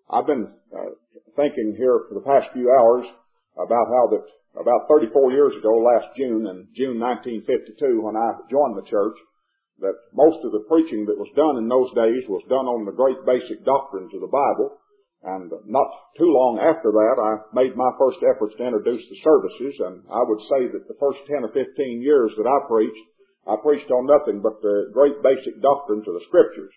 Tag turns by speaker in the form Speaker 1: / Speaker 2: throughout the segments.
Speaker 1: I've been thinking here for the past few hours about how that about 34 years ago, last June, in June 1952, when I joined the church, that most of the preaching that was done in those days was done on the great basic doctrines of the Bible. And not too long after that, I made my first efforts to introduce the services, and I would say that the first 10 or 15 years that I preached on nothing but the great basic doctrines of the Scriptures.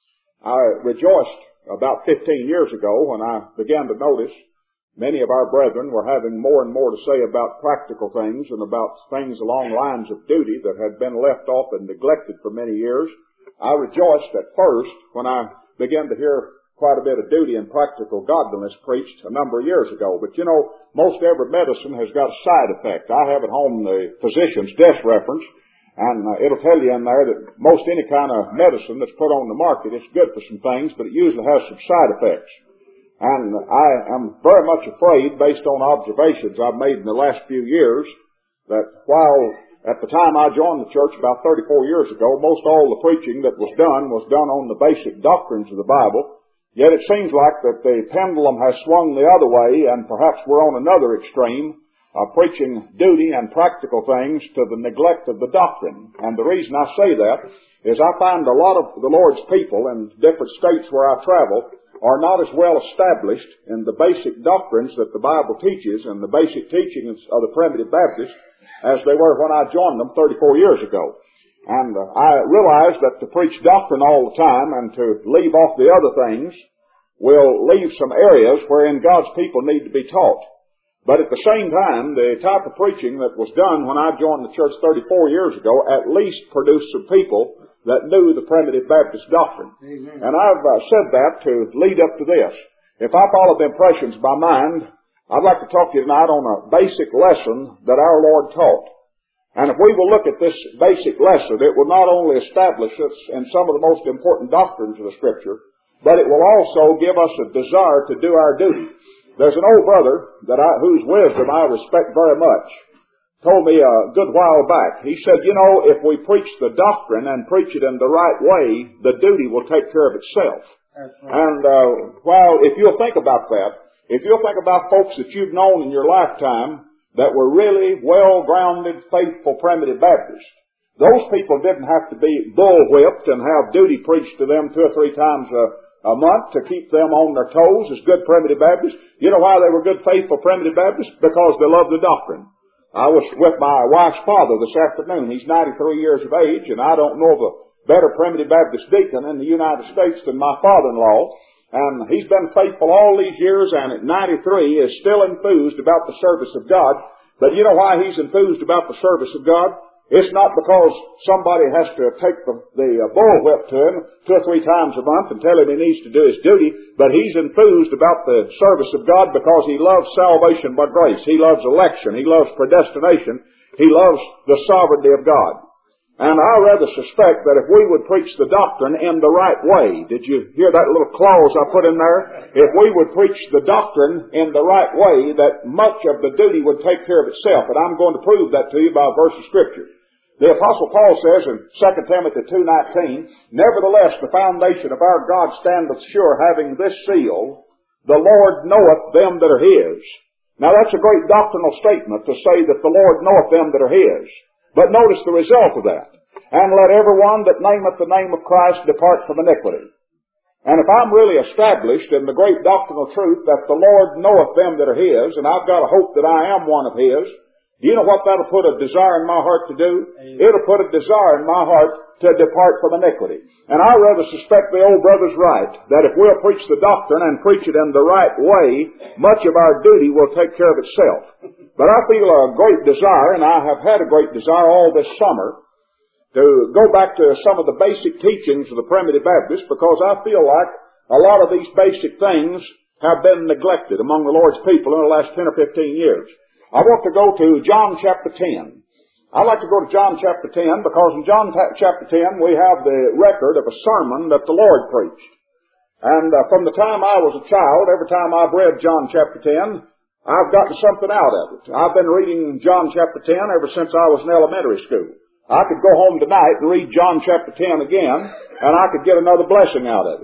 Speaker 1: I rejoiced about 15 years ago when I began to notice many of our brethren were having more and more to say about practical things and about things along lines of duty that had been left off and neglected for many years. I rejoiced at first when I began to hear quite a bit of duty and practical godliness preached a number of years ago. But you know, most every medicine has got a side effect. I have at home the physician's desk reference, and it'll tell you in there that most any kind of medicine that's put on the market is good for some things, but it usually has some side effects. And I am very much afraid, based on observations I've made in the last few years, that while at the time I joined the church about 34 years ago, most all the preaching that was done on the basic doctrines of the Bible, yet it seems like that the pendulum has swung the other way, and perhaps we're on another extreme of preaching duty and practical things to the neglect of the doctrine. And the reason I say that is I find a lot of the Lord's people in different states where I travel are not as well established in the basic doctrines that the Bible teaches and the basic teachings of the primitive Baptists as they were when I joined them 34 years ago. And I realize that to preach doctrine all the time and to leave off the other things will leave some areas wherein God's people need to be taught. But at the same time, the type of preaching that was done when I joined the church 34 years ago at least produced some people that knew the primitive Baptist doctrine. Amen. And I've said that to lead up to this. If I follow the impressions by mind, I'd like to talk to you tonight on a basic lesson that our Lord taught. And if we will look at this basic lesson, it will not only establish us in some of the most important doctrines of the Scripture, but it will also give us a desire to do our duty. There's an old brother whose wisdom I respect very much, told me a good while back. He said, you know, if we preach the doctrine and preach it in the right way, the duty will take care of itself. That's right. And if you'll think about that, if you'll think about folks that you've known in your lifetime that were really well-grounded, faithful primitive Baptists, those people didn't have to be bull-whipped and have duty preached to them 2 or 3 times a month to keep them on their toes as good primitive Baptists. You know why they were good, faithful primitive Baptists? Because they loved the doctrine. I was with my wife's father this afternoon. He's 93 years of age, and I don't know of a better primitive Baptist deacon in the United States than my father-in-law. And he's been faithful all these years, and at 93 is still enthused about the service of God. But you know why he's enthused about the service of God? It's not because somebody has to take the bullwhip to him 2 or 3 times a month and tell him he needs to do his duty, but he's enthused about the service of God because he loves salvation by grace. He loves election. He loves predestination. He loves the sovereignty of God. And I rather suspect that if we would preach the doctrine in the right way, did you hear that little clause I put in there? If we would preach the doctrine in the right way, that much of the duty would take care of itself. And I'm going to prove that to you by a verse of Scripture. The Apostle Paul says in 2 Timothy 2:19, nevertheless the foundation of our God standeth sure, having this seal, the Lord knoweth them that are His. Now that's a great doctrinal statement to say that the Lord knoweth them that are His. But notice the result of that. And let everyone that nameth the name of Christ depart from iniquity. And if I'm really established in the great doctrinal truth that the Lord knoweth them that are His, and I've got a hope that I am one of His, do you know what that'll put a desire in my heart to do? Amen. It'll put a desire in my heart to depart from iniquity. And I rather suspect the old brother's right, that if we'll preach the doctrine and preach it in the right way, much of our duty will take care of itself. But I feel a great desire, and I have had a great desire all this summer, to go back to some of the basic teachings of the primitive Baptists, because I feel like a lot of these basic things have been neglected among the Lord's people in the last 10 or 15 years. I want to go to John chapter 10. I'd like to go to John chapter 10 because in John chapter 10 we have the record of a sermon that the Lord preached. And from the time I was a child, every time I've read John chapter 10, I've gotten something out of it. I've been reading John chapter 10 ever since I was in elementary school. I could go home tonight and read John chapter 10 again, and I could get another blessing out of it.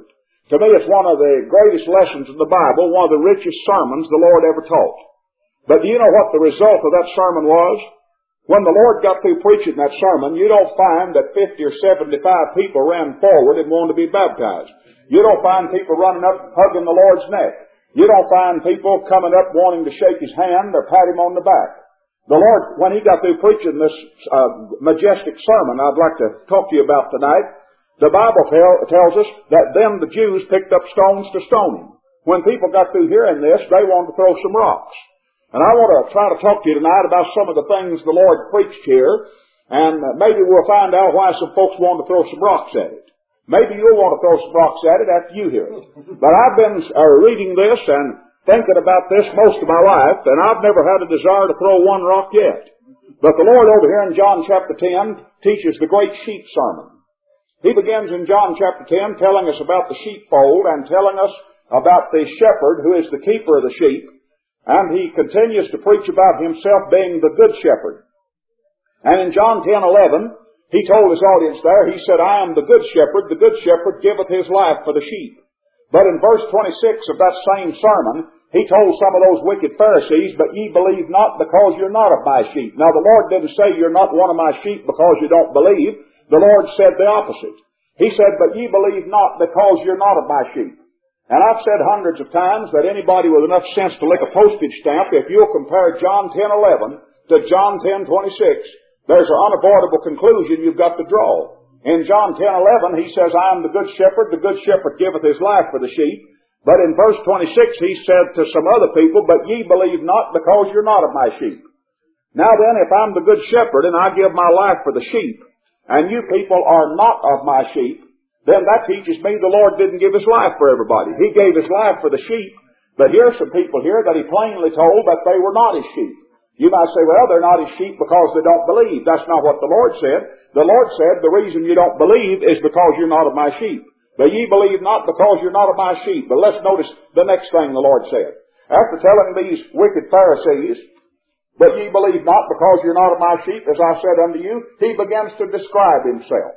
Speaker 1: To me, it's one of the greatest lessons in the Bible, one of the richest sermons the Lord ever taught. But do you know what the result of that sermon was? When the Lord got through preaching that sermon, you don't find that 50 or 75 people ran forward and wanted to be baptized. You don't find people running up hugging the Lord's neck. You don't find people coming up wanting to shake His hand or pat Him on the back. The Lord, when He got through preaching this majestic sermon I'd like to talk to you about tonight, the Bible tells us that then the Jews picked up stones to stone Him. When people got through hearing this, they wanted to throw some rocks. And I want to try to talk to you tonight about some of the things the Lord preached here, and maybe we'll find out why some folks want to throw some rocks at it. Maybe you'll want to throw some rocks at it after you hear it. But I've been reading this and thinking about this most of my life, and I've never had a desire to throw one rock yet. But the Lord over here in John chapter 10 teaches the great sheep sermon. He begins in John chapter 10 telling us about the sheepfold and telling us about the shepherd who is the keeper of the sheep. And he continues to preach about himself being the good shepherd. And in John 10:11, he told his audience there, he said, I am the good shepherd giveth his life for the sheep. But in verse 26 of that same sermon, he told some of those wicked Pharisees, but ye believe not because you're not of my sheep. Now the Lord didn't say you're not one of my sheep because you don't believe. The Lord said the opposite. He said, but ye believe not because you're not of my sheep. And I've said hundreds of times that anybody with enough sense to lick a postage stamp, if you'll compare John 10:11 to John 10:26, there's an unavoidable conclusion you've got to draw. In John 10:11, he says, I am the good shepherd giveth his life for the sheep. But in verse 26, he said to some other people, but ye believe not because you're not of my sheep. Now then, if I'm the good shepherd and I give my life for the sheep, and you people are not of my sheep, then that teaches me the Lord didn't give His life for everybody. He gave His life for the sheep, but here's some people here that He plainly told that they were not His sheep. You might say, well, they're not His sheep because they don't believe. That's not what the Lord said. The Lord said the reason you don't believe is because you're not of my sheep. But ye believe not because you're not of my sheep. But let's notice the next thing the Lord said. After telling these wicked Pharisees, but ye believe not because you're not of my sheep, as I said unto you, He begins to describe Himself.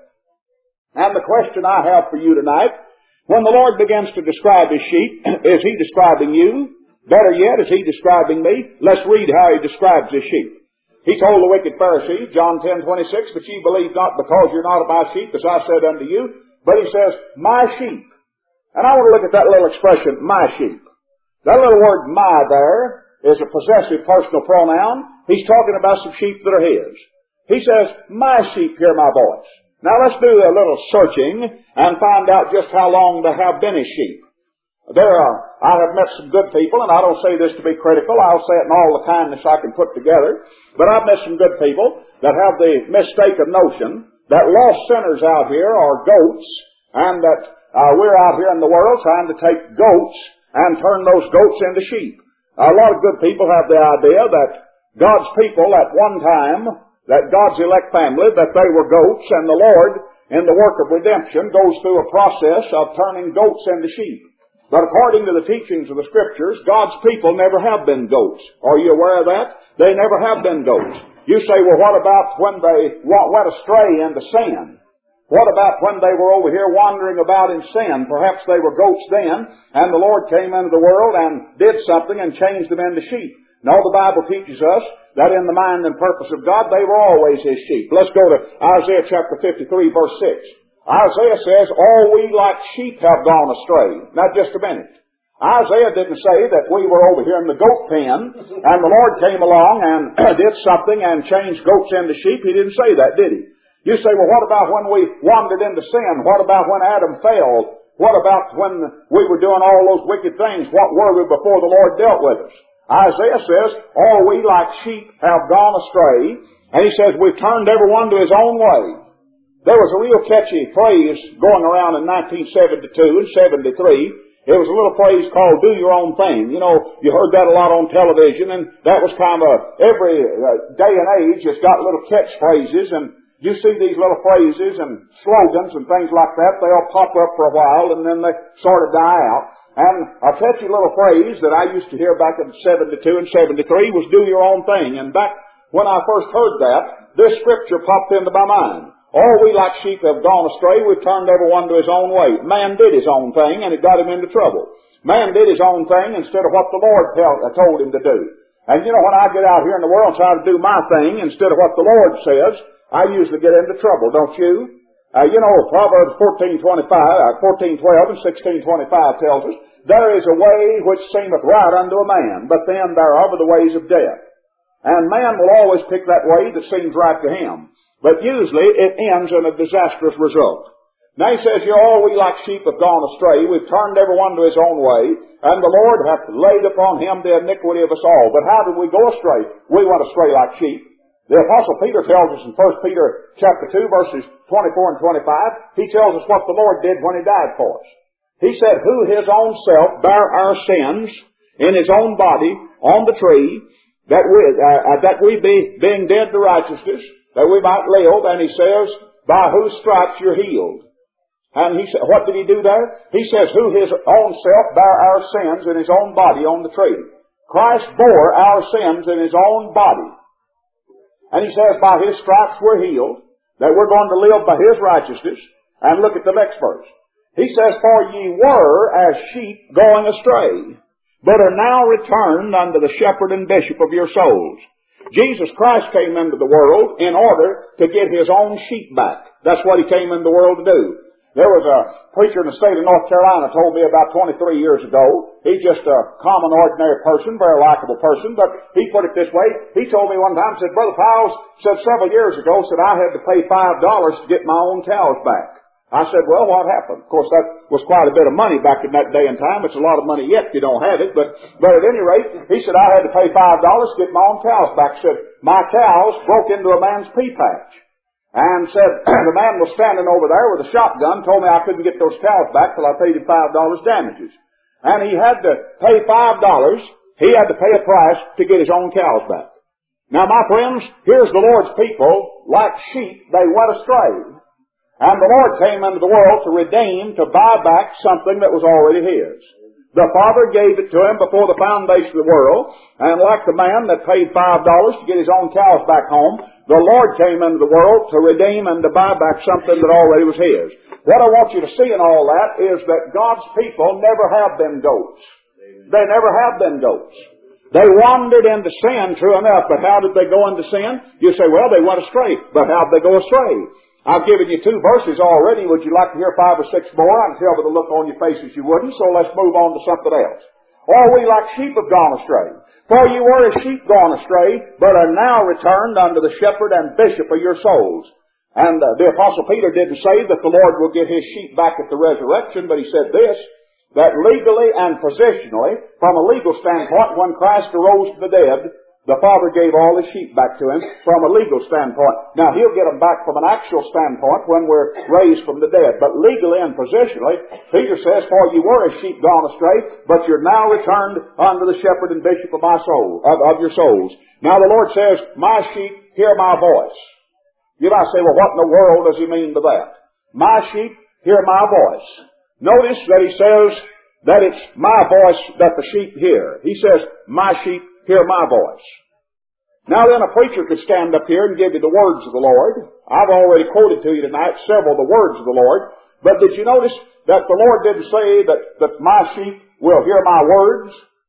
Speaker 1: And the question I have for you tonight, when the Lord begins to describe His sheep, is He describing you? Better yet, is He describing me? Let's read how He describes His sheep. He told the wicked Pharisees, John 10:26, that ye believe not because you're not of my sheep, as I said unto you, but He says, my sheep. And I want to look at that little expression, my sheep. That little word my there is a possessive personal pronoun. He's talking about some sheep that are His. He says, my sheep hear my voice. Now let's do a little searching and find out just how long they have been His sheep. I have met some good people, and I don't say this to be critical. I'll say it in all the kindness I can put together. But I've met some good people that have the mistaken notion that lost sinners out here are goats, and that we're out here in the world trying to take goats and turn those goats into sheep. A lot of good people have the idea that God's people at one time, that God's elect family, that they were goats, and the Lord, in the work of redemption, goes through a process of turning goats into sheep. But according to the teachings of the Scriptures, God's people never have been goats. Are you aware of that? They never have been goats. You say, well, what about when they went astray into sin? What about when they were over here wandering about in sin? Perhaps they were goats then, and the Lord came into the world and did something and changed them into sheep. No, the Bible teaches us that in the mind and purpose of God, they were always His sheep. Let's go to Isaiah chapter 53, verse 6. Isaiah says, all we like sheep have gone astray. Now, just a minute. Isaiah didn't say that we were over here in the goat pen, and the Lord came along and did something and changed goats into sheep. He didn't say that, did He? You say, well, what about when we wandered into sin? What about when Adam fell? What about when we were doing all those wicked things? What were we before the Lord dealt with us? Isaiah says, all we like sheep have gone astray. And he says, we've turned everyone to his own way. There was a real catchy phrase going around in 1972 and 73. It was a little phrase called do your own thing. You know, you heard that a lot on television, and that was kind of every day and age has got little catchphrases, and you see these little phrases and slogans and things like that. They'll pop up for a while, and then they sort of die out. And a catchy little phrase that I used to hear back in 72 and 73 was do your own thing. And back when I first heard that, this scripture popped into my mind. All we like sheep have gone astray. We've turned everyone to his own way. Man did his own thing, and it got him into trouble. Man did his own thing instead of what the Lord told him to do. And you know, when I get out here in the world and try to do my thing instead of what the Lord says, I usually get into trouble, don't you? You know, Proverbs 14:12 and 16:25 tells us, there is a way which seemeth right unto a man, but then thereof are the ways of death. And man will always pick that way that seems right to him. But usually it ends in a disastrous result. Now he says, all we like sheep have gone astray. We've turned everyone to his own way, and the Lord hath laid upon him the iniquity of us all. But how did we go astray? We went astray like sheep. The Apostle Peter tells us in 1 Peter chapter 2, verses 24 and 25, he tells us what the Lord did when he died for us. He said, who his own self bare our sins in his own body on the tree, that we being dead to righteousness, that we might live, and he says, by whose stripes you're healed. And he said, what did he do there? He says, who his own self bare our sins in his own body on the tree. Christ bore our sins in his own body. And he says, by his stripes we're healed, that we're going to live by his righteousness. And look at the next verse. He says, for ye were as sheep going astray, but are now returned unto the shepherd and bishop of your souls. Jesus Christ came into the world in order to get his own sheep back. That's what he came into the world to do. There was a preacher in the state of North Carolina told me about 23 years ago. He's just a common, ordinary person, very likable person, but he put it this way. He told me one time, said, Brother Powell, said several years ago, said I had to pay $5 to get my own cows back. I said, well, what happened? Of course, that was quite a bit of money back in that day and time. It's a lot of money yet if you don't have it, but at any rate, he said I had to pay $5 to get my own cows back. He said, my cows broke into a man's pea patch. And said, the man was standing over there with a shotgun, told me I couldn't get those cows back till I paid him $5 damages. And he had to pay $5, he had to pay a price to get his own cows back. Now my friends, here's the Lord's people, like sheep, they went astray. And the Lord came into the world to redeem, to buy back something that was already his. The Father gave it to him before the foundation of the world, and like the man that paid $5 to get his own cows back home, the Lord came into the world to redeem and to buy back something that already was his. What I want you to see in all that is that God's people never have been goats. They never have been goats. They wandered into sin, true enough, but how did they go into sin? You say, well, they went astray, but how did they go astray? I've given you 2 verses already. Would you like to hear 5 or 6 more? I can tell by the look on your faces you wouldn't, so let's move on to something else. All we like sheep have gone astray. For you were as sheep gone astray, but are now returned unto the shepherd and bishop of your souls. And the Apostle Peter didn't say that the Lord will get his sheep back at the resurrection, but he said this, that legally and positionally, from a legal standpoint, when Christ arose from the dead, the Father gave all his sheep back to him from a legal standpoint. Now, he'll get them back from an actual standpoint when we're raised from the dead. But legally and positionally, Peter says, for you were as sheep gone astray, but you're now returned unto the shepherd and bishop of my soul, of your souls. Now, the Lord says, my sheep hear my voice. You might say, well, what in the world does he mean by that? My sheep hear my voice. Notice that he says that it's my voice that the sheep hear. He says, my sheep hear my voice. Now then, a preacher could stand up here and give you the words of the Lord. I've already quoted to you tonight several of the words of the Lord. But did you notice that the Lord didn't say that my sheep will hear my words?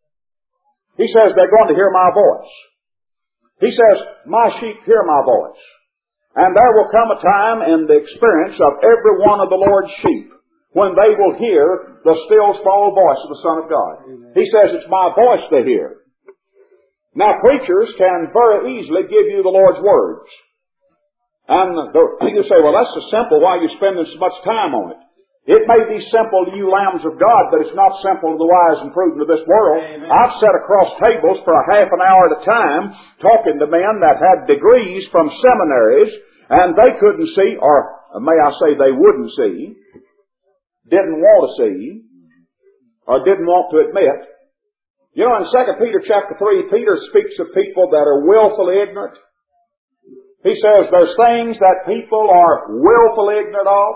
Speaker 1: He says they're going to hear my voice. He says, my sheep hear my voice. And there will come a time in the experience of every one of the Lord's sheep when they will hear the still small voice of the Son of God. Amen. He says it's my voice they hear. Now, preachers can very easily give you the Lord's words. And you say, well, that's so simple. Why are you spending so much time on it? It may be simple to you lambs of God, but it's not simple to the wise and prudent of this world. Amen. I've sat across tables for a half an hour at a time talking to men that had degrees from seminaries, and they couldn't see, or may I say they wouldn't see, didn't want to see, or didn't want to admit. You know, in 2 Peter chapter 3, Peter speaks of people that are willfully ignorant. He says there's things that people are willfully ignorant of.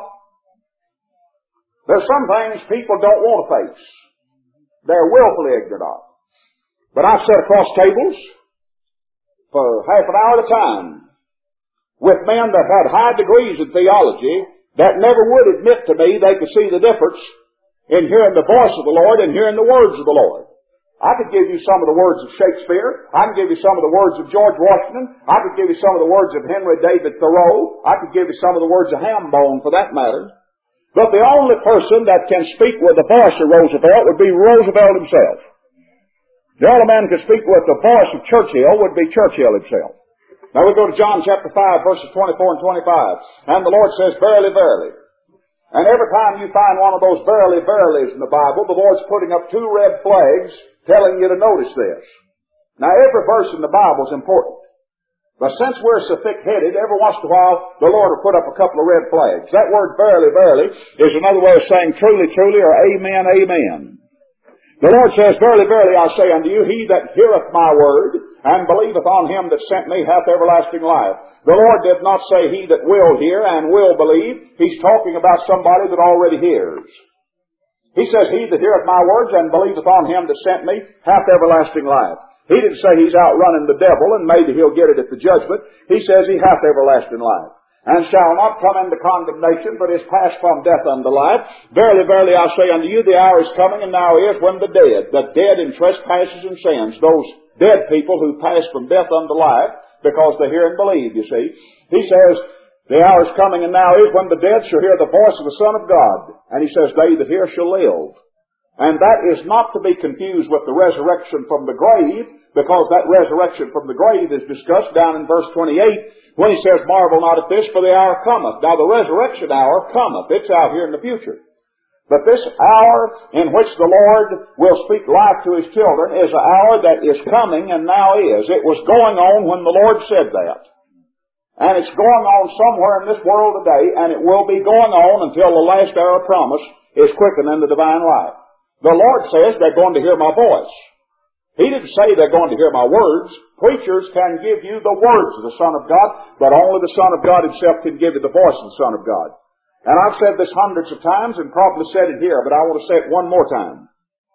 Speaker 1: There's some things people don't want to face. They're willfully ignorant of. But I've sat across tables for half an hour at a time with men that had high degrees in theology that never would admit to me they could see the difference in hearing the voice of the Lord and hearing the words of the Lord. I could give you some of the words of Shakespeare. I could give you some of the words of George Washington. I could give you some of the words of Henry David Thoreau. I could give you some of the words of Hambone, for that matter. But the only person that can speak with the voice of Roosevelt would be Roosevelt himself. The only man who can speak with the voice of Churchill would be Churchill himself. Now we go to John chapter 5, verses 24 and 25. And the Lord says, verily, verily. And every time you find one of those verily, verilies in the Bible, the Lord's putting up two red flags telling you to notice this. Now every verse in the Bible is important. But since we're so thick-headed, every once in a while, the Lord will put up a couple of red flags. That word verily, verily is another way of saying truly, truly, or amen, amen. The Lord says, verily, verily, I say unto you, he that heareth my word and believeth on him that sent me hath everlasting life. The Lord did not say he that will hear and will believe. He's talking about somebody that already hears. He says, he that heareth my words and believeth on him that sent me hath everlasting life. He didn't say he's outrunning the devil and maybe he'll get it at the judgment. He says he hath everlasting life. And shall not come into condemnation, but is passed from death unto life. Verily, verily, I say unto you, the hour is coming, and now is, when the dead in trespasses and sins, those dead people who pass from death unto life, because they hear and believe, you see. He says, the hour is coming, and now is, when the dead shall hear the voice of the Son of God. And he says, they that hear shall live. And that is not to be confused with the resurrection from the grave, because that resurrection from the grave is discussed down in verse 28, when he says, marvel not at this, for the hour cometh. Now the resurrection hour cometh. It's out here in the future. But this hour in which the Lord will speak life to his children is an hour that is coming and now is. It was going on when the Lord said that. And it's going on somewhere in this world today, and it will be going on until the last hour of promise is quickened in the divine life. The Lord says they're going to hear my voice. He didn't say they're going to hear my words. Preachers can give you the words of the Son of God, but only the Son of God himself can give you the voice of the Son of God. And I've said this hundreds of times and probably said it here, but I want to say it one more time.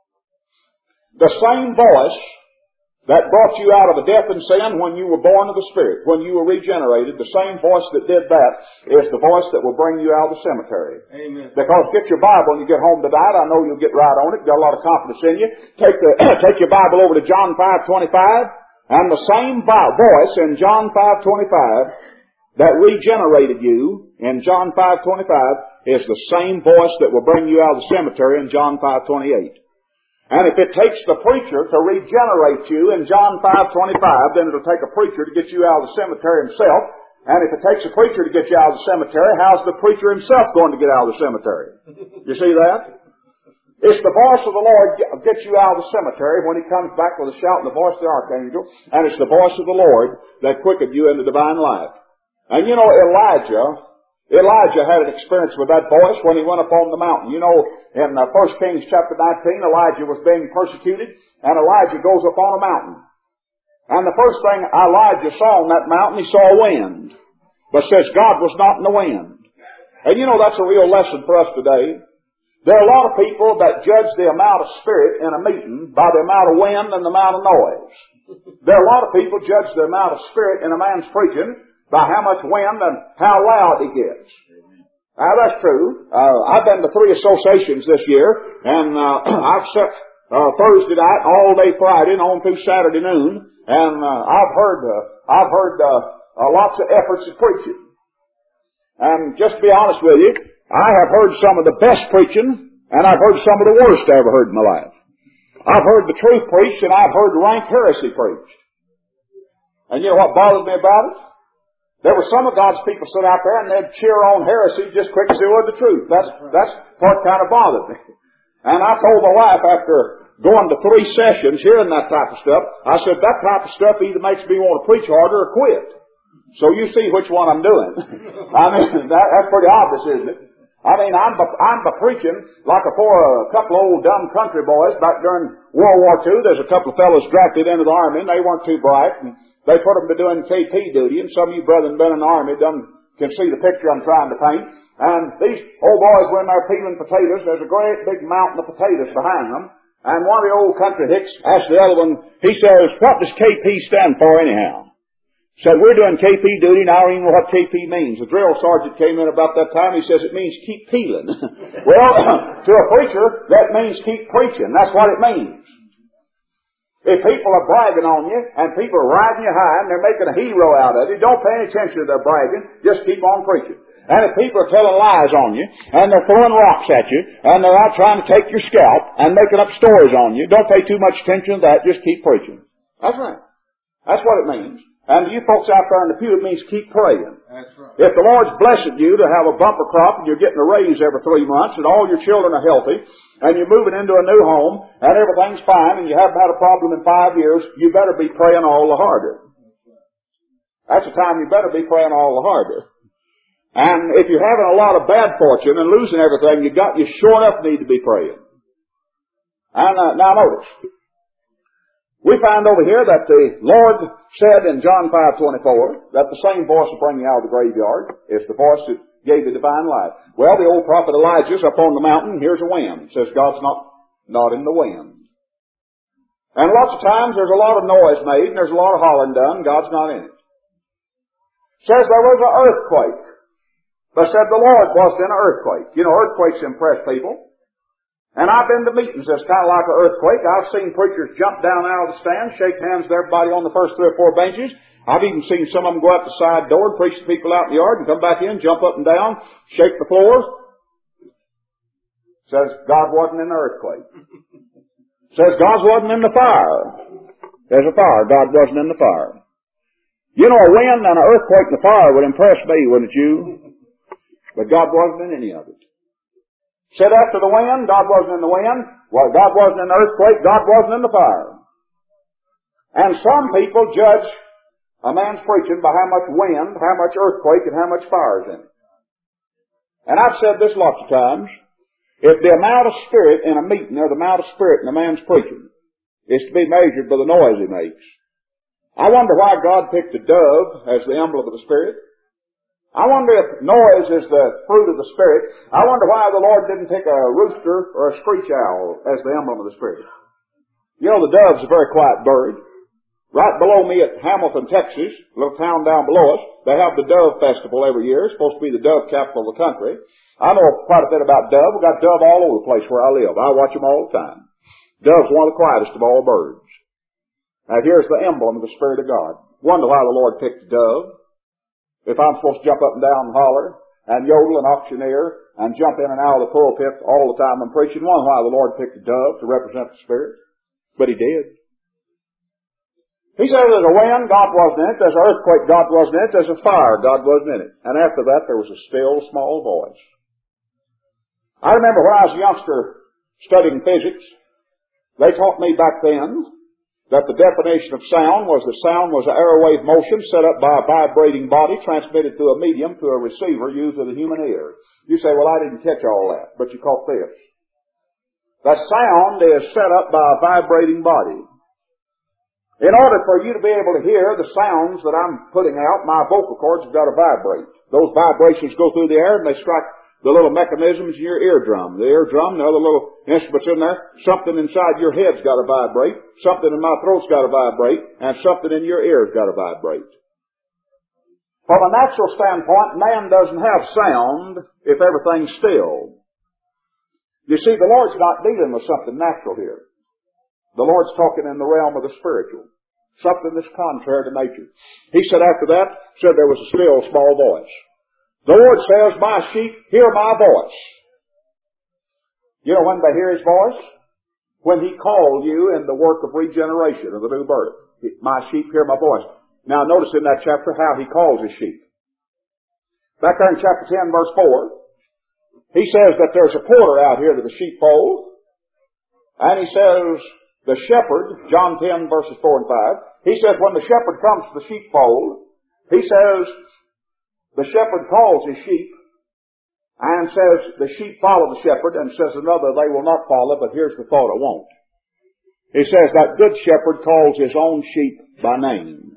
Speaker 1: The same voice that brought you out of the death and sin when you were born of the Spirit, when you were regenerated, the same voice that did that is the voice that will bring you out of the cemetery.
Speaker 2: Amen.
Speaker 1: Because get your Bible and you get home tonight, I know you'll get right on it, got a lot of confidence in you. Take your Bible over to John 5:25, and the same voice in John 5:25 that regenerated you in John 5:25 is the same voice that will bring you out of the cemetery in John 5:28. And if it takes the preacher to regenerate you in John 5:25, then it'll take a preacher to get you out of the cemetery himself. And if it takes a preacher to get you out of the cemetery, how's the preacher himself going to get out of the cemetery? You see that? It's the voice of the Lord gets you out of the cemetery when he comes back with a shout and the voice of the archangel. And it's the voice of the Lord that quickened you into divine life. And you know, Elijah had an experience with that voice when he went up on the mountain. You know, in 1 Kings chapter 19, Elijah was being persecuted, and Elijah goes up on a mountain. And the first thing Elijah saw on that mountain, he saw a wind. But says God was not in the wind. And you know, that's a real lesson for us today. There are a lot of people that judge the amount of spirit in a meeting by the amount of wind and the amount of noise. There are a lot of people judge the amount of spirit in a man's preaching by how much wind and how loud he gets. Now that's true. I've been to 3 associations this year, and I've sat Thursday night, all day Friday, and on through Saturday noon, and I've heard lots of efforts at preaching. And just to be honest with you, I have heard some of the best preaching, and I've heard some of the worst I ever heard in my life. I've heard the truth preached, and I've heard rank heresy preached. And you know what bothered me about it? There were some of God's people sit out there and they'd cheer on heresy just quick as they would the truth. That's what kind of bothered me. And I told my wife after going to 3 sessions hearing that type of stuff, I said, that type of stuff either makes me want to preach harder or quit. So you see which one I'm doing. I mean, that's pretty obvious, isn't it? I mean, I'm preaching like for a couple of old dumb country boys back during World War II. There's a couple of fellows drafted into the Army, and they weren't too bright, and they put them to doing KP duty, and some of you brethren been in the Army can see the picture I'm trying to paint. And these old boys were in there peeling potatoes. There's a great big mountain of potatoes behind them. And one of the old country hicks asked the other one, he says, what does KP stand for anyhow? Said, we're doing KP duty, and I don't even know what KP means. The drill sergeant came in about that time, he says it means keep peeling. Well, to a preacher, that means keep preaching. That's what it means. If people are bragging on you, and people are riding you high, and they're making a hero out of you, don't pay any attention to their bragging, just keep on preaching. And if people are telling lies on you, and they're throwing rocks at you, and they're out trying to take your scalp, and making up stories on you, don't pay too much attention to that, just keep preaching. That's right. That's what it means. And you folks out there in the pew, it means keep praying.
Speaker 2: That's right.
Speaker 1: If the Lord's blessed you to have a bumper crop and you're getting a raise every 3 months and all your children are healthy and you're moving into a new home and everything's fine and you haven't had a problem in 5 years, you better be praying all the harder. That's the time you better be praying all the harder. And if you're having a lot of bad fortune and losing everything you got, you sure enough need to be praying. And now notice. We find over here that the Lord said in John 5:24 that the same voice will bring you out of the graveyard is the voice that gave the divine life. Well, the old prophet Elijah's up on the mountain, here's a wind. It says God's not in the wind. And lots of times there's a lot of noise made and there's a lot of hollering done, God's not in it. It says there was an earthquake. But said the Lord wasn't in an earthquake. You know, earthquakes impress people. And I've been to meetings that's kind of like an earthquake. I've seen preachers jump down out of the stand, shake hands with everybody on the first 3 or 4 benches. I've even seen some of them go out the side door and preach to people out in the yard and come back in, jump up and down, shake the floor. Says God wasn't in the earthquake. Says God wasn't in the fire. There's a fire. God wasn't in the fire. You know, a wind and an earthquake and a fire would impress me, wouldn't you? But God wasn't in any of it. Said after the wind, God wasn't in the wind. Well, God wasn't in the earthquake. God wasn't in the fire. And some people judge a man's preaching by how much wind, how much earthquake, and how much fire is in it. And I've said this lots of times. If the amount of spirit in a meeting or the amount of spirit in a man's preaching is to be measured by the noise he makes, I wonder why God picked a dove as the emblem of the Spirit. I wonder if noise is the fruit of the Spirit. I wonder why the Lord didn't pick a rooster or a screech owl as the emblem of the Spirit. You know, the dove's a very quiet bird. Right below me at Hamilton, Texas, a little town down below us, they have the Dove Festival every year. It's supposed to be the dove capital of the country. I know quite a bit about dove. We've got dove all over the place where I live. I watch them all the time. Dove's one of the quietest of all birds. Now here's the emblem of the Spirit of God. Wonder why the Lord picked the dove. If I'm supposed to jump up and down and holler and yodel and auctioneer and jump in and out of the pulpit all the time I'm preaching, wonder why the Lord picked a dove to represent the Spirit. But He did. He said there's a wind, God wasn't in it. There's an earthquake, God wasn't in it. There's a fire, God wasn't in it. And after that there was a still small voice. I remember when I was a youngster studying physics, they taught me back then that the definition of sound was an airwave motion set up by a vibrating body transmitted through a medium to a receiver used with the human ear. You say, well, I didn't catch all that, but you caught this. The sound is set up by a vibrating body. In order for you to be able to hear the sounds that I'm putting out, my vocal cords have got to vibrate. Those vibrations go through the air and they strike the little mechanisms in your eardrum. The eardrum, the other little instruments in there, something inside your head's got to vibrate, something in my throat's got to vibrate, and something in your ear's got to vibrate. From a natural standpoint, man doesn't have sound if everything's still. You see, the Lord's not dealing with something natural here. The Lord's talking in the realm of the spiritual, something that's contrary to nature. He said after that, there was a still small voice. The Lord says, my sheep hear my voice. You know when they hear His voice? When He called you in the work of regeneration, of the new birth. My sheep hear my voice. Now notice in that chapter how He calls His sheep. Back there in chapter 10 verse 4, He says that there's a porter out here to the sheepfold. And He says, the shepherd, John 10 verses 4 and 5, He says when the shepherd comes to the sheepfold, He says, the shepherd calls his sheep and says the sheep follow the shepherd, and says another they will not follow, but here's the thought it won't. He says that good shepherd calls his own sheep by name.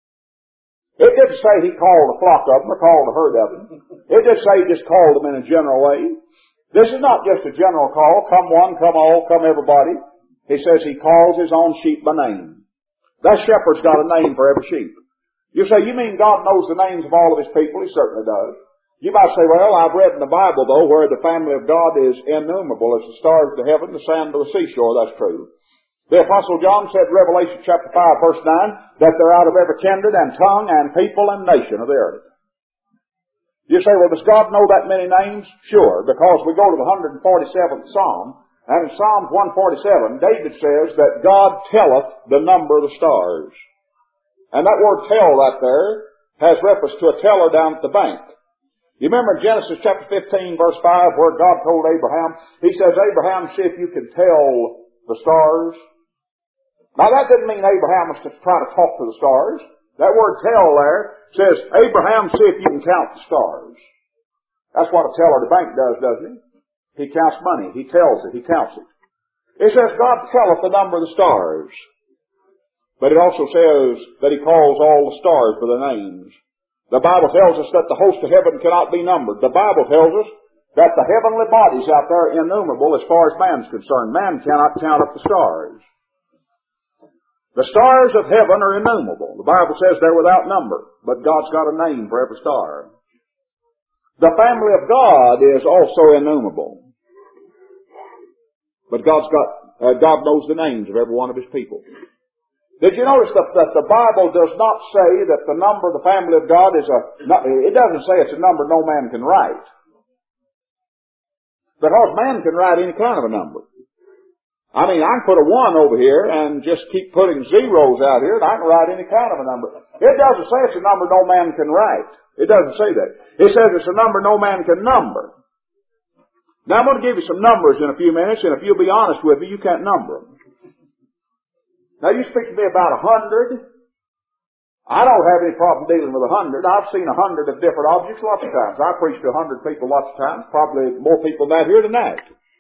Speaker 1: It didn't say He called a flock of them or called a herd of them. It didn't say He just called them in a general way. This is not just a general call, come one, come all, come everybody. He says He calls His own sheep by name. That shepherd's got a name for every sheep. You say, you mean God knows the names of all of His people? He certainly does. You might say, well, I've read in the Bible, though, where the family of God is innumerable as the stars of the heaven, the sand of the seashore. That's true. The Apostle John said in Revelation chapter 5, verse 9, that they're out of every kindred and tongue and people and nation of the earth. You say, well, does God know that many names? Sure, because we go to the 147th Psalm, and in Psalm 147, David says that God telleth the number of the stars. And that word tell right there has reference to a teller down at the bank. You remember in Genesis chapter 15, verse 5, where God told Abraham, He says, Abraham, see if you can tell the stars. Now that didn't mean Abraham was to try to talk to the stars. That word tell there says, Abraham, see if you can count the stars. That's what a teller at the bank does, doesn't he? He counts money. He tells it. He counts it. It says, God telleth the number of the stars. But it also says that He calls all the stars by their names. The Bible tells us that the host of heaven cannot be numbered. The Bible tells us that the heavenly bodies out there are innumerable as far as man's concerned. Man cannot count up the stars. The stars of heaven are innumerable. The Bible says they're without number, but God's got a name for every star. The family of God is also innumerable. But God knows the names of every one of His people. Did you notice that the Bible does not say that the number of the family of God it doesn't say it's a number no man can write. Because man can write any kind of a number. I mean, I can put a 1 over here and just keep putting zeros out here and I can write any kind of a number. It doesn't say it's a number no man can write. It doesn't say that. It says it's a number no man can number. Now I'm going to give you some numbers in a few minutes, and if you'll be honest with me, you can't number them. Now you speak to me about 100. I don't have any problem dealing with 100. I've seen 100 of different objects lots of times. I preached to 100 people lots of times. Probably more people than that here tonight.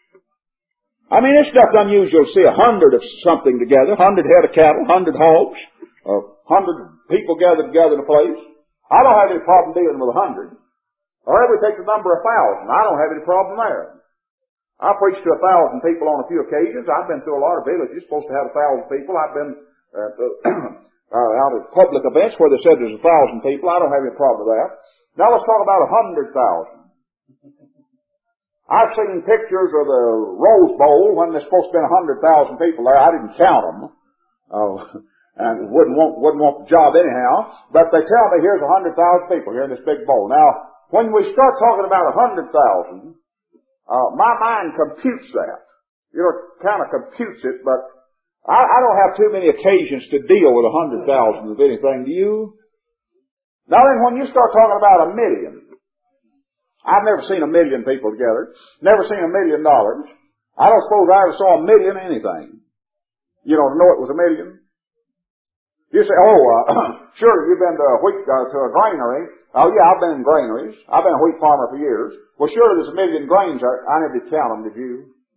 Speaker 1: I mean, it's not unusual to see 100 of something together. 100 head of cattle, 100 hogs, 100 people gathered together in a place. I don't have any problem dealing with 100. Or if we take the number 1,000, I don't have any problem there. I preached to 1,000 people on a few occasions. I've been through a lot of villages supposed to have 1,000 people. I've been out at public events where they said there's 1,000 people. I don't have any problem with that. Now let's talk about 100,000. I've seen pictures of the Rose Bowl when there's supposed to be 100,000 people there. I didn't count them. And wouldn't want the job anyhow. But they tell me here's 100,000 people here in this big bowl. Now, when we start talking about 100,000, my mind computes that. You know, it kind of computes it, but I don't have too many occasions to deal with 100,000 of anything, do you? Now then, when you start talking about 1 million, I've never seen 1 million people together, never seen $1 million. I don't suppose I ever saw 1 million anything. You know, to know it was 1 million. You say, sure, you've been to a granary. Oh yeah, I've been in granaries. I've been a wheat farmer for years. Well sure, there's 1 million grains there. I never did count them, did you?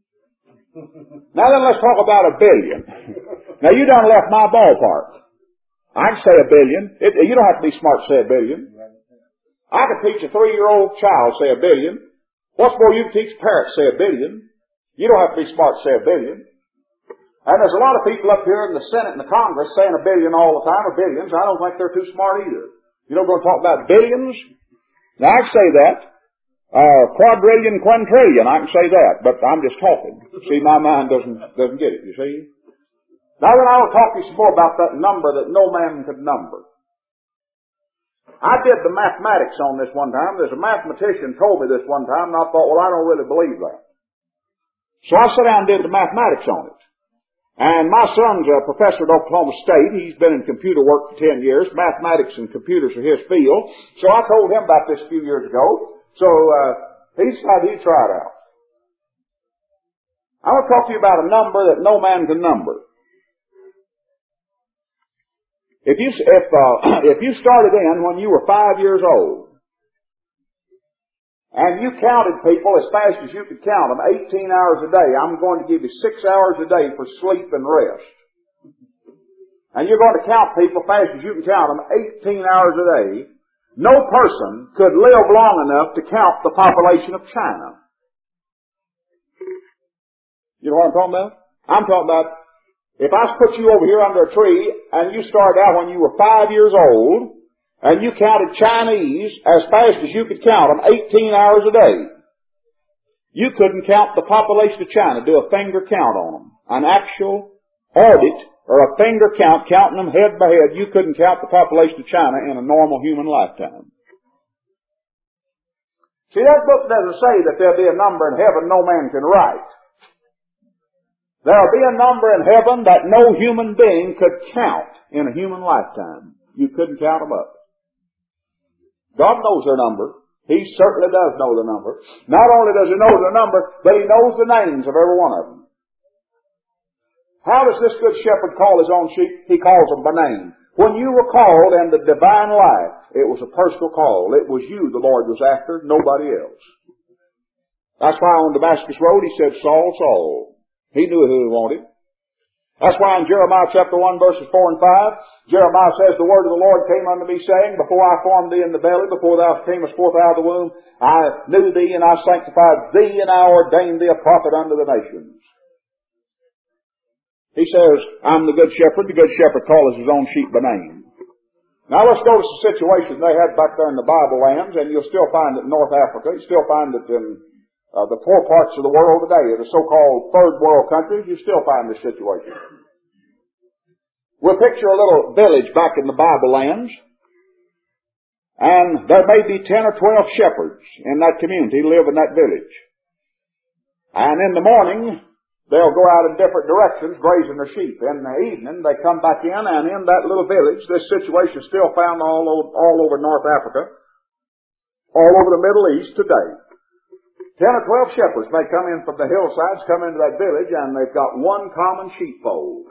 Speaker 1: Now then, let's talk about 1 billion. Now you done left my ballpark. I can say 1 billion. You don't have to be smart to say 1 billion. I can teach a 3-year-old child say 1 billion. What's more, you can teach a parrot say 1 billion. You don't have to be smart to say 1 billion. And there's a lot of people up here in the Senate and the Congress saying 1 billion all the time, or billions. I don't think they're too smart either. You don't go and talk about billions? Now I can say that. Quadrillion, quintrillion, I can say that, but I'm just talking. See, my mind doesn't get it, you see? Now then, I will talk to you some more about that number that no man could number. I did the mathematics on this one time. There's a mathematician told me this one time, and I thought, well, I don't really believe that. So I sat down and did the mathematics on it. And my son's a professor at Oklahoma State. He's been in computer work for 10 years. Mathematics and computers are his field. So I told him about this a few years ago. So he decided he'd try it out. I want to talk to you about a number that no man can number. If you started in when you were 5 years old, and you counted people as fast as you could count them, 18 hours a day, I'm going to give you 6 hours a day for sleep and rest. And you're going to count people fast as you can count them, 18 hours a day. No person could live long enough to count the population of China. You know what I'm talking about? I'm talking about, if I put you over here under a tree, and you started out when you were 5 years old, and you counted Chinese as fast as you could count them 18 hours a day, you couldn't count the population of China, do a finger count on them. An actual audit or a finger count, counting them head by head, you couldn't count the population of China in a normal human lifetime. See, that book doesn't say that there'll be a number in heaven no man can write. There'll be a number in heaven that no human being could count in a human lifetime. You couldn't count them up. God knows their number. He certainly does know the number. Not only does He know the number, but He knows the names of every one of them. How does this good shepherd call His own sheep? He calls them by name. When you were called in the divine life, it was a personal call. It was you the Lord was after, nobody else. That's why on Damascus Road He said, Saul, Saul. He knew who He wanted. That's why in Jeremiah chapter 1 verses 4 and 5, Jeremiah says, the word of the Lord came unto me saying, before I formed thee in the belly, before thou camest forth out of the womb, I knew thee and I sanctified thee and I ordained thee a prophet unto the nations. He says, I'm the good shepherd. The good shepherd calls His own sheep by name. Now let's go to some situations they had back there in the Bible lands, and you'll still find it in North Africa. You still find it in the poor parts of the world today, the so-called third world countries. You still find this situation. We'll picture a little village back in the Bible lands, and there may be 10 or 12 shepherds in that community live in that village. And in the morning, they'll go out in different directions grazing their sheep. In the evening, they come back in, and in that little village, this situation is still found all over North Africa, all over the Middle East today. 10 or 12 shepherds may come in from the hillsides, come into that village, and they've got one common sheepfold.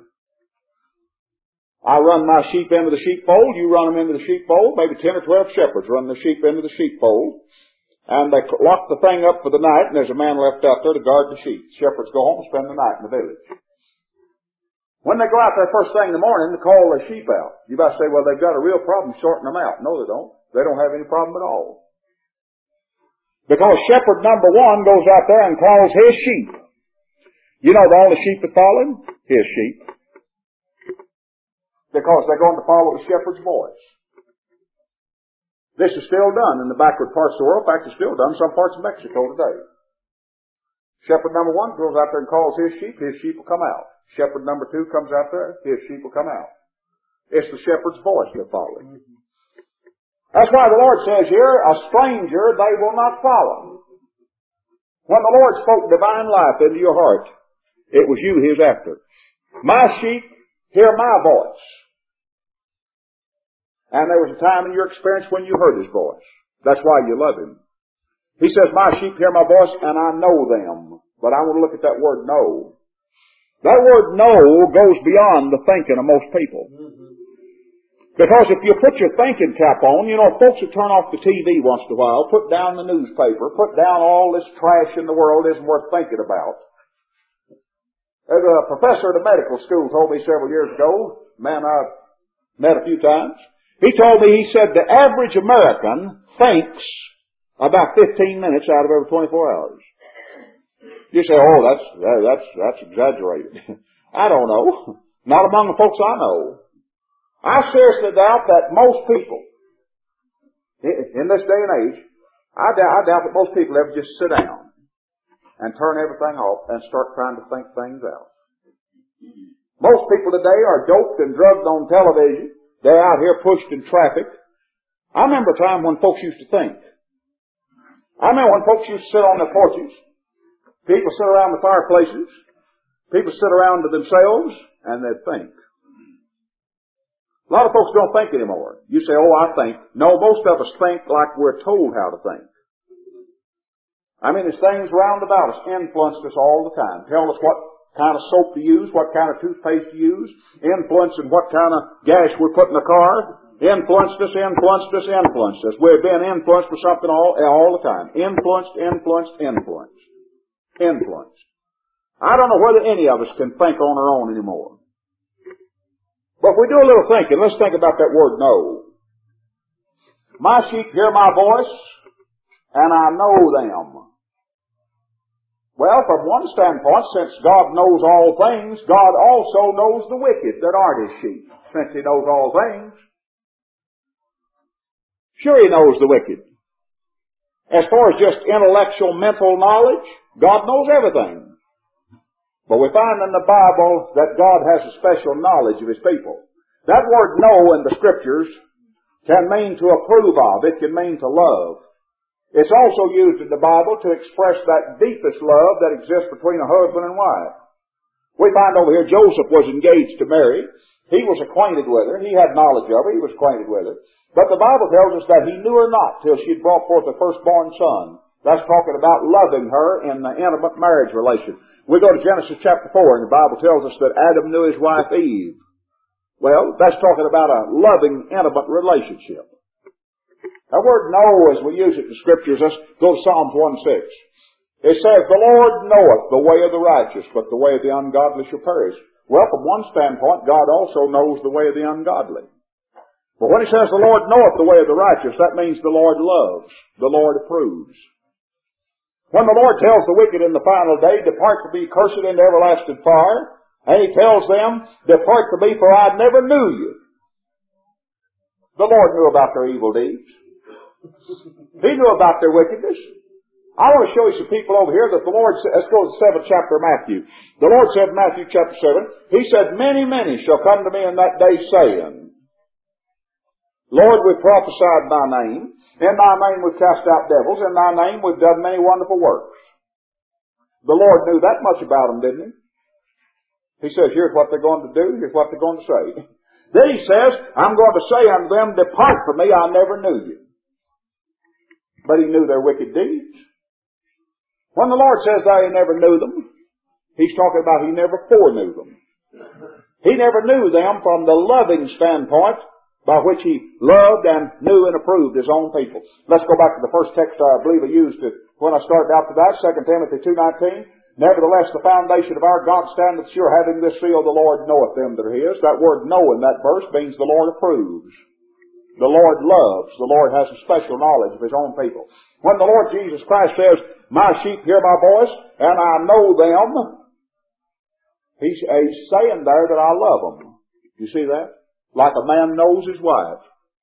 Speaker 1: I run my sheep into the sheepfold, you run them into the sheepfold, maybe 10 or 12 shepherds run the sheep into the sheepfold. And they lock the thing up for the night, and there's a man left out there to guard the sheep. Shepherds go home and spend the night in the village. When they go out there first thing in the morning to call their sheep out, you might say, well, they've got a real problem sorting them out. No, they don't. They don't have any problem at all. Because shepherd number one goes out there and calls his sheep. You know the only sheep that follow him? His sheep. Because they're going to follow the shepherd's voice. This is still done in the backward parts of the world. In fact, it's still done in some parts of Mexico today. Shepherd number one goes out there and calls his sheep will come out. Shepherd number two comes out there, his sheep will come out. It's the shepherd's voice they're following. That's why the Lord says here, a stranger they will not follow. When the Lord spoke divine life into your heart, it was you He was after. My sheep hear my voice. And there was a time in your experience when you heard His voice. That's why you love Him. He says, my sheep hear my voice and I know them. But I want to look at that word know. That word know goes beyond the thinking of most people. Because if you put your thinking cap on, you know, folks will turn off the TV once in a while, put down the newspaper, put down all this trash in the world isn't worth thinking about. There's a professor at a medical school told me several years ago, a man I've met a few times, he told me, he said, the average American thinks about 15 minutes out of every 24 hours. You say, oh, that's exaggerated. I don't know. Not among the folks I know. I seriously doubt that most people, in this day and age, I doubt that most people ever just sit down and turn everything off and start trying to think things out. Most people today are doped and drugged on television. They're out here pushed in traffic. I remember a time when folks used to think. I remember when folks used to sit on their porches. People sit around the fireplaces. People sit around to themselves and they'd think. A lot of folks don't think anymore. You say, oh, I think. No, most of us think like we're told how to think. I mean, there's things round about us influence us all the time. Tell us what kind of soap to use, what kind of toothpaste to use, influencing what kind of gas we're putting in the car. Influenced us. We've been influenced for something all the time. Influenced. I don't know whether any of us can think on our own anymore. But if we do a little thinking, let's think about that word know. My sheep hear my voice, and I know them. Well, from one standpoint, since God knows all things, God also knows the wicked that aren't His sheep, since He knows all things. Sure, He knows the wicked. As far as just intellectual, mental knowledge, God knows everything. But we find in the Bible that God has a special knowledge of His people. That word know in the Scriptures can mean to approve of. It can mean to love. It's also used in the Bible to express that deepest love that exists between a husband and wife. We find over here Joseph was engaged to Mary. He was acquainted with her. He had knowledge of her. He was acquainted with her. But the Bible tells us that he knew her not till she had brought forth a firstborn son. That's talking about loving her in the intimate marriage relation. We go to Genesis chapter 4, and the Bible tells us that Adam knew his wife Eve. Well, that's talking about a loving, intimate relationship. That word know, as we use it in the Scriptures, let's go to Psalms 1:6. It says, the Lord knoweth the way of the righteous, but the way of the ungodly shall perish. Well, from one standpoint, God also knows the way of the ungodly. But when He says the Lord knoweth the way of the righteous, that means the Lord loves, the Lord approves. When the Lord tells the wicked in the final day, depart from me, cursed into everlasting fire, and He tells them, depart from me, for I never knew you. The Lord knew about their evil deeds. He knew about their wickedness. I want to show you some people over here that the Lord said, let's go to the 7th chapter of Matthew. The Lord said in Matthew chapter 7, He said, many, many shall come to me in that day saying, Lord, we prophesied in Thy name. In Thy name we've cast out devils. In Thy name we've done many wonderful works. The Lord knew that much about them, didn't He? He says, here's what they're going to do. Here's what they're going to say. Then He says, I'm going to say unto them, depart from me, I never knew you. But He knew their wicked deeds. When the Lord says that He never knew them, He's talking about He never foreknew them. He never knew them from the loving standpoint by which He loved and knew and approved His own people. Let's go back to the first text I believe I used when I started out with that, 2 Timothy 2:19. Nevertheless, the foundation of our God standeth sure, having this seal, the Lord knoweth them that are His. That word know in that verse means the Lord approves. The Lord loves. The Lord has a special knowledge of His own people. When the Lord Jesus Christ says, my sheep hear my voice, and I know them, He's saying there that I love them. You see that? Like a man knows his wife.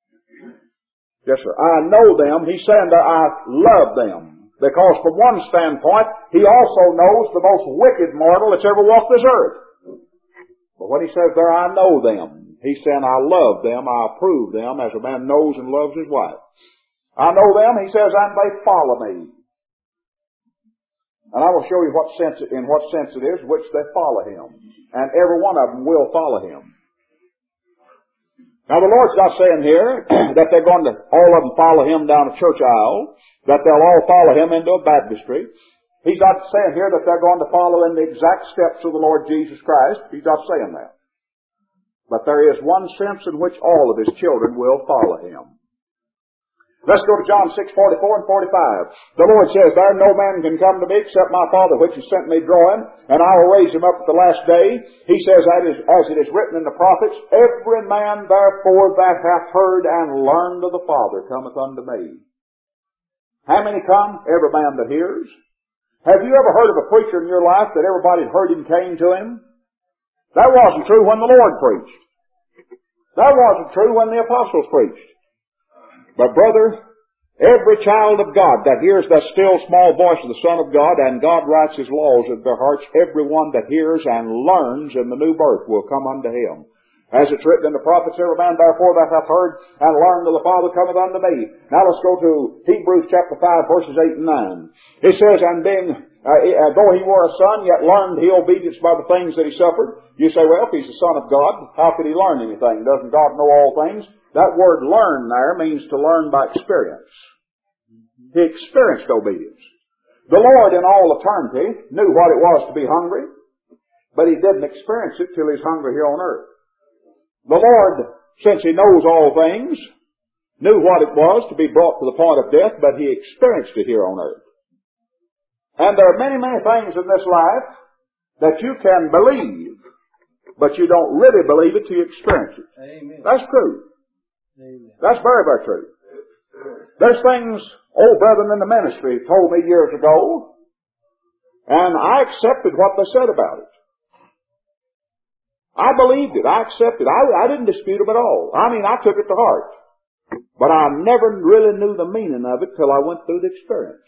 Speaker 1: Yes, sir. I know them. He's saying that I love them. Because from one standpoint, He also knows the most wicked mortal that's ever walked this earth. But when He says there, I know them, He's saying I love them, I approve them, as a man knows and loves his wife. I know them, He says, and they follow me. And I will show you in what sense it is which they follow Him. And every one of them will follow Him. Now the Lord's not saying here that they're going to, all of them follow Him down a church aisle, that they'll all follow Him into a baptistry. He's not saying here that they're going to follow in the exact steps of the Lord Jesus Christ. He's not saying that. But there is one sense in which all of His children will follow Him. Let's go to John 6:44 and 45. The Lord says, there no man can come to me except my Father which has sent me draw him, and I will raise him up at the last day. He says, as it is written in the prophets, every man therefore that hath heard and learned of the Father cometh unto me. How many come? Every man that hears. Have you ever heard of a preacher in your life that everybody that heard him came to him? That wasn't true when the Lord preached. That wasn't true when the apostles preached. But brother, every child of God that hears that still small voice of the Son of God, and God writes His laws in their hearts, every one that hears and learns in the new birth will come unto Him. As it's written in the prophets, every man therefore that hath heard and learned of the Father cometh unto me. Now let's go to Hebrews chapter 5 verses 8 and 9. It says, and being, though He were a son, yet learned He obedience by the things that He suffered. You say, well, if He's the Son of God, how could He learn anything? Doesn't God know all things? That word learn there means to learn by experience. He experienced obedience. The Lord in all eternity knew what it was to be hungry, but He didn't experience it till He's hungry here on earth. The Lord, since He knows all things, knew what it was to be brought to the point of death, but He experienced it here on earth. And there are many, many things in this life that you can believe, but you don't really believe it till you experience it.
Speaker 2: Amen.
Speaker 1: That's true.
Speaker 2: Amen.
Speaker 1: That's very, very true. There's things old brethren in the ministry told me years ago, and I accepted what they said about it. I believed it. I accepted it. I didn't dispute them at all. I mean, I took it to heart. But I never really knew the meaning of it till I went through the experience.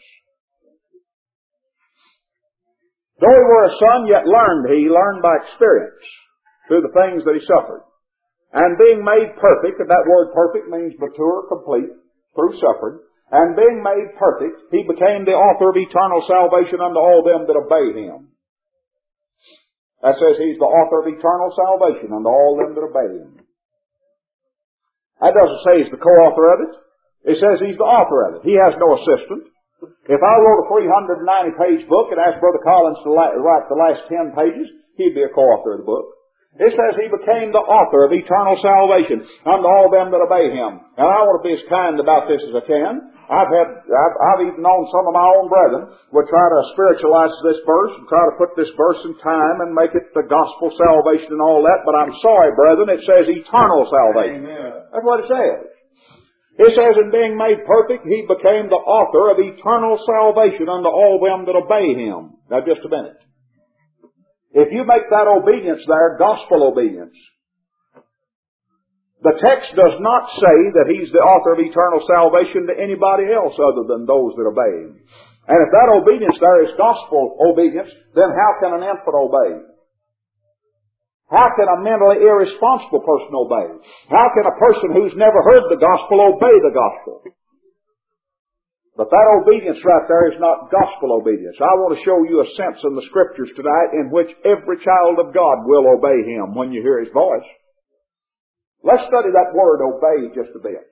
Speaker 1: Though he were a son, yet he learned by experience through the things that he suffered. And being made perfect, and that word perfect means mature, complete, through suffering, and being made perfect, he became the author of eternal salvation unto all them that obey him. That says he's the author of eternal salvation unto all them that obey him. That doesn't say he's the co-author of it. It says he's the author of it. He has no assistant. If I wrote a 390-page book and asked Brother Collins to write the last 10 pages, he'd be a co-author of the book. It says he became the author of eternal salvation unto all them that obey him. And I want to be as kind about this as I can. I've even known some of my own brethren would try to spiritualize this verse and try to put this verse in time and make it the gospel salvation and all that. But I'm sorry, brethren, it says eternal salvation. Amen. That's what it says. It says, in being made perfect, he became the author of eternal salvation unto all them that obey him. Now just a minute. If you make that obedience there gospel obedience, the text does not say that he's the author of eternal salvation to anybody else other than those that obey him. And if that obedience there is gospel obedience, then how can an infant obey? How can a mentally irresponsible person obey? How can a person who's never heard the gospel obey the gospel? But that obedience right there is not gospel obedience. I want to show you a sense in the Scriptures tonight in which every child of God will obey him when you hear his voice. Let's study that word obey just a bit.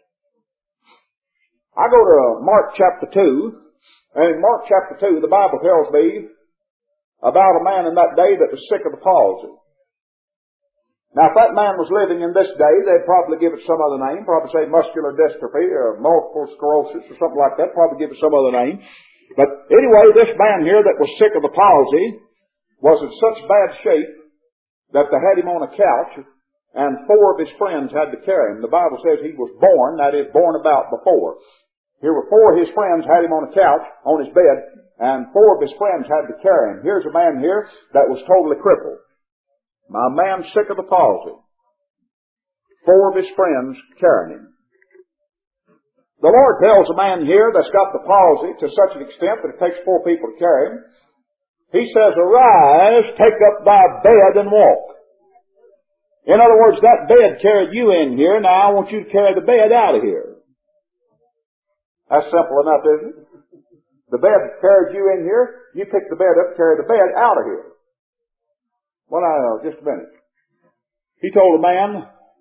Speaker 1: I go to Mark chapter 2, and in Mark chapter 2 the Bible tells me about a man in that day that was sick of the palsy. Now, if that man was living in this day, they'd probably give it some other name, probably say muscular dystrophy or multiple sclerosis or something like that, probably give it some other name. But anyway, this man here that was sick of the palsy was in such bad shape that they had him on a couch and 4 of his friends had to carry him. The Bible says he was born, that is, born about before. Here were 4 of his friends had him on a couch, on his bed, and 4 of his friends had to carry him. Here's a man here that was totally crippled. My man sick of the palsy. 4 of his friends carrying him. The Lord tells a man here that's got the palsy to such an extent that it takes 4 people to carry him. He says, arise, take up thy bed and walk. In other words, that bed carried you in here, now I want you to carry the bed out of here. That's simple enough, isn't it? The bed carried you in here, you pick the bed up, carry the bed out of here. Well, now, just a minute. He told a man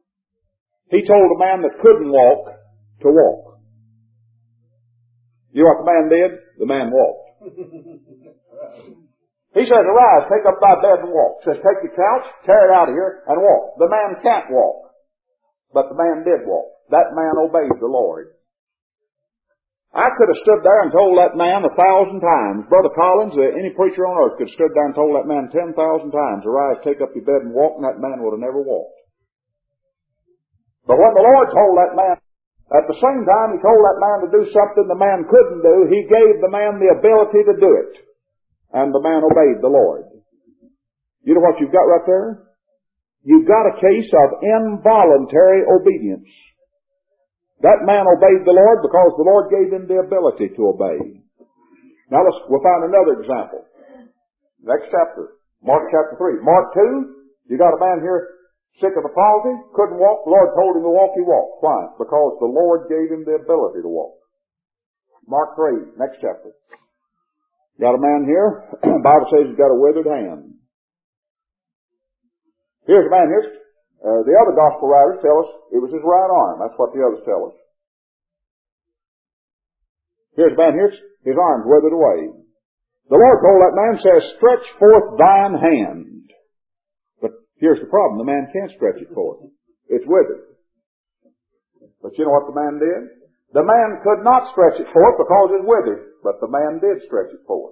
Speaker 1: that couldn't walk to walk. You know what the man did? The man walked. He says, arise, take up thy bed and walk. Says, take your couch, carry it out of here, and walk. The man can't walk. But the man did walk. That man obeyed the Lord. I could have stood there and told that man 1,000 times. Brother Collins, any preacher on earth could have stood there and told that man 10,000 times, arise, take up your bed and walk, and that man would have never walked. But when the Lord told that man, at the same time he told that man to do something the man couldn't do, he gave the man the ability to do it. And the man obeyed the Lord. You know what you've got right there? You've got a case of involuntary obedience. That man obeyed the Lord because the Lord gave him the ability to obey. Now we'll find another example. Next chapter, Mark chapter 3. Mark 2, you got a man here sick of the palsy, couldn't walk. The Lord told him to walk, he walked. Why? Because the Lord gave him the ability to walk. Mark 3, next chapter. Got a man here, the Bible says he's got a withered hand. Here's a man here. The other gospel writers tell us it was his right arm. That's what the others tell us. Here's a man here, his arm's withered away. The Lord told that man, says, stretch forth thine hand. But here's the problem, the man can't stretch it forth. It's withered. But you know what the man did? The man could not stretch it forth because it's withered, but the man did stretch it forth.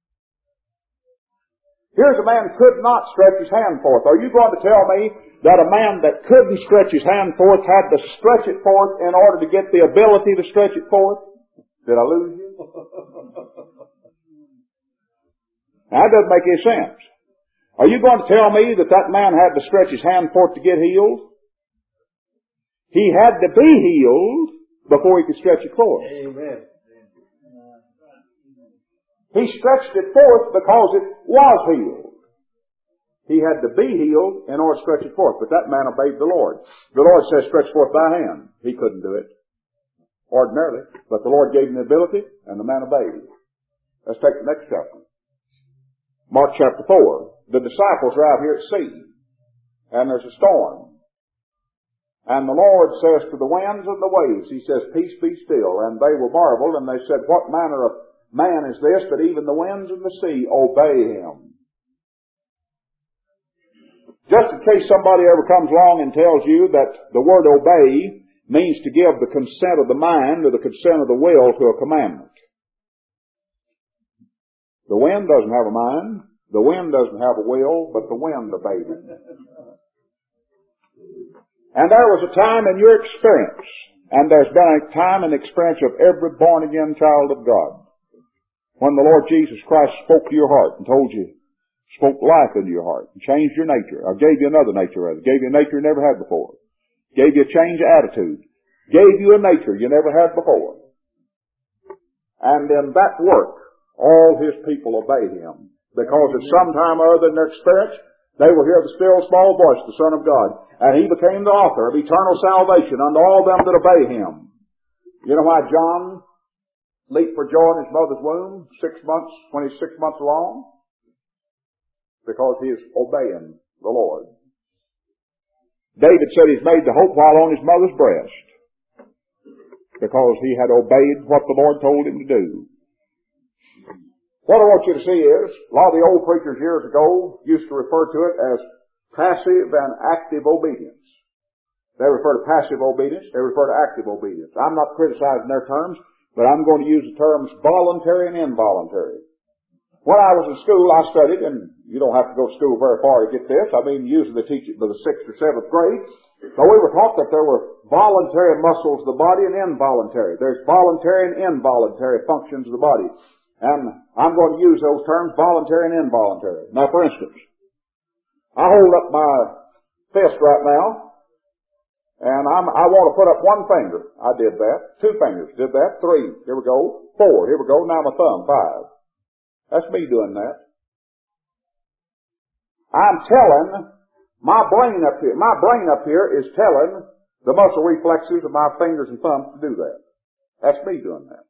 Speaker 1: Here's a man could not stretch his hand forth. Are you going to tell me that a man that couldn't stretch his hand forth had to stretch it forth in order to get the ability to stretch it forth? Did I lose you? That doesn't make any sense. Are you going to tell me that that man had to stretch his hand forth to get healed? He had to be healed before he could stretch it forth.
Speaker 2: Amen.
Speaker 1: He stretched it forth because it was healed. He had to be healed in order to stretch it forth. But that man obeyed the Lord. The Lord says, stretch forth thy hand. He couldn't do it ordinarily. But the Lord gave him the ability, and the man obeyed. Let's take the next chapter. Mark chapter 4. The disciples are out here at sea. And there's a storm. And the Lord says to the winds and the waves, He says, peace, be still. And they were marveled, and they said, what manner of man is this that even the winds and the sea obey Him? Just in case somebody ever comes along and tells you that the word obey means to give the consent of the mind or the consent of the will to a commandment. The wind doesn't have a mind. The wind doesn't have a will, but the wind obeyed it. And there was a time in your experience, and there's been a time and experience of every born-again child of God, when the Lord Jesus Christ spoke to your heart and told you, spoke life into your heart, and changed your nature, or gave you another nature, rather, gave you a nature you never had before, gave you a change of attitude, gave you a nature you never had before. And in that work, all His people obeyed Him, because at some time or other in their experience, they will hear the still small voice of the Son of God, and He became the author of eternal salvation unto all them that obey Him. You know why John leaped for joy in his mother's womb 6 months, when he's 6 months along? Because he is obeying the Lord. David said he's made to hope while on his mother's breast, because he had obeyed what the Lord told him to do. What I want you to see is, a lot of the old preachers years ago used to refer to it as passive and active obedience. They refer to passive obedience, they refer to active obedience. I'm not criticizing their terms, but I'm going to use the terms voluntary and involuntary. When I was in school, I studied, and you don't have to go to school very far to get this. I mean, usually they teach it by the 6th or 7th grade. So we were taught that there were voluntary muscles of the body and involuntary. There's voluntary and involuntary functions of the body. And I'm going to use those terms, voluntary and involuntary. Now, for instance, I hold up my fist right now, and I want to put up one finger. I did that. 2 fingers. Did that. 3. Here we go. 4. Here we go. Now my thumb. 5. That's me doing that. I'm telling my brain up here. My brain up here is telling the muscle reflexes of my fingers and thumbs to do that. That's me doing that.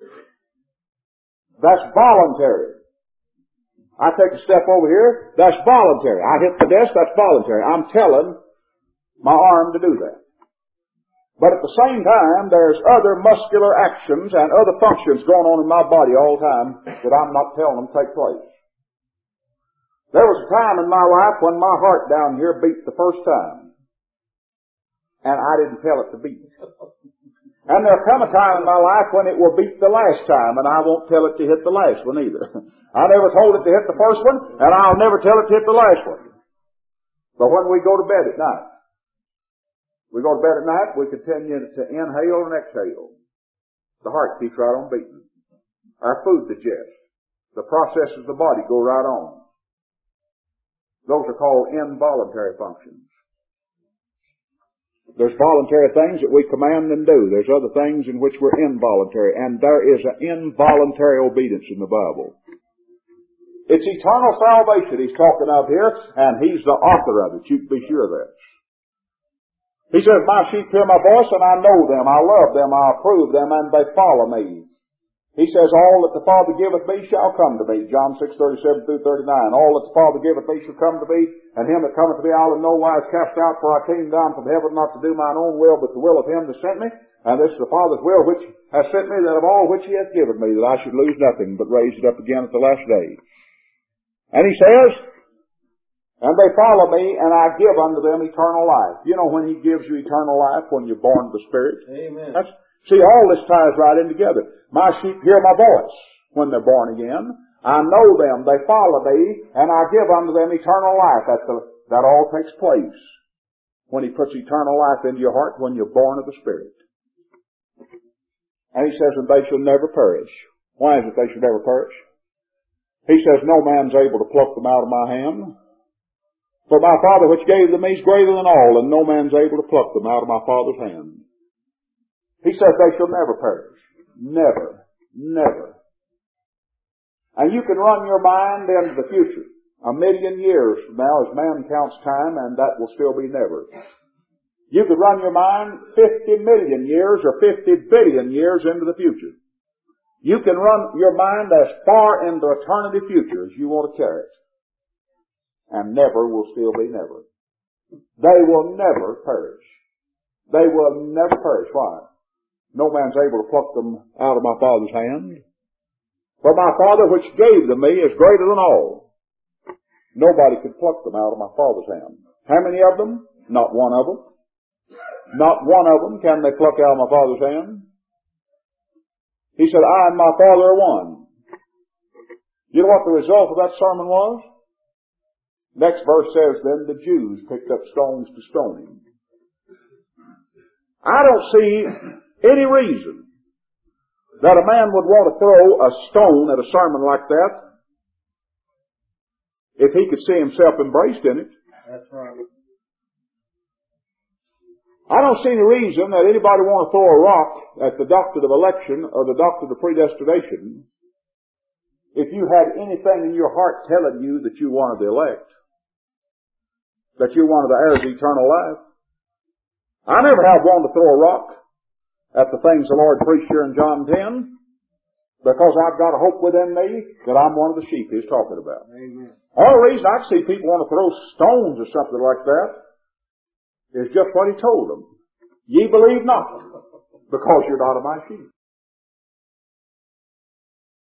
Speaker 1: That's voluntary. I take a step over here. That's voluntary. I hit the desk. That's voluntary. I'm telling my arm to do that. But at the same time, there's other muscular actions and other functions going on in my body all the time that I'm not telling them to take place. There was a time in my life when my heart down here beat the first time, and I didn't tell it to beat. And there'll come a time in my life when it will beat the last time, and I won't tell it to hit the last one either. I never told it to hit the first one, and I'll never tell it to hit the last one. But when we go to bed at night, we go to bed at night, we continue to inhale and exhale. The heart keeps right on beating. Our food digests. The processes of the body go right on. Those are called involuntary functions. There's voluntary things that we command and do. There's other things in which we're involuntary. And there is an involuntary obedience in the Bible. It's eternal salvation He's talking of here, and He's the author of it. You can be sure of that. He says, my sheep hear my voice, and I know them, I love them, I approve them, and they follow me. He says, all that the Father giveth me shall come to me. John 6:37 through 39. All that the Father giveth me shall come to me, and him that cometh to me I'll in no wise cast out, for I came down from heaven not to do mine own will, but the will of him that sent me. And this is the Father's will which has sent me, that of all which he hath given me, that I should lose nothing, but raise it up again at the last day. And he says, and they follow me, and I give unto them eternal life. You know when He gives you eternal life? When you're born of the Spirit.
Speaker 2: Amen.
Speaker 1: See, all this ties right in together. My sheep hear my voice when they're born again. I know them, they follow me, and I give unto them eternal life. That all takes place when He puts eternal life into your heart when you're born of the Spirit. And He says, and they shall never perish. Why is it they shall never perish? He says, no man's able to pluck them out of my hand. For my Father which gave them is greater than all, and no man's able to pluck them out of my Father's hand. He says they shall never perish. Never. Never. And you can run your mind into the future. 1,000,000 years from now as man counts time, and that will still be never. You could run your mind 50 million years or 50 billion years into the future. You can run your mind as far into eternity future as you want to carry it. And never will still be never. They will never perish. They will never perish. Why? No man's able to pluck them out of my Father's hand. For my Father which gave them me is greater than all. Nobody could pluck them out of my Father's hand. How many of them? Not one of them. Not one of them can they pluck out of my Father's hand. He said, I and my Father are one. You know what the result of that sermon was? Next verse says, then the Jews picked up stones to stone him. I don't see any reason that a man would want to throw a stone at a sermon like that if he could see himself embraced in it.
Speaker 2: That's right.
Speaker 1: I don't see any reason that anybody want to throw a rock at the doctrine of election or the doctrine of predestination if you had anything in your heart telling you that you wanted the elect, that you're one of the heirs of eternal life. I never have wanted to throw a rock at the things the Lord preached here in John 10 because I've got a hope within me that I'm one of the sheep He's talking about.
Speaker 2: Amen.
Speaker 1: Only reason I see people want to throw stones or something like that is just what He told them. Ye believe not, because you're not of my sheep.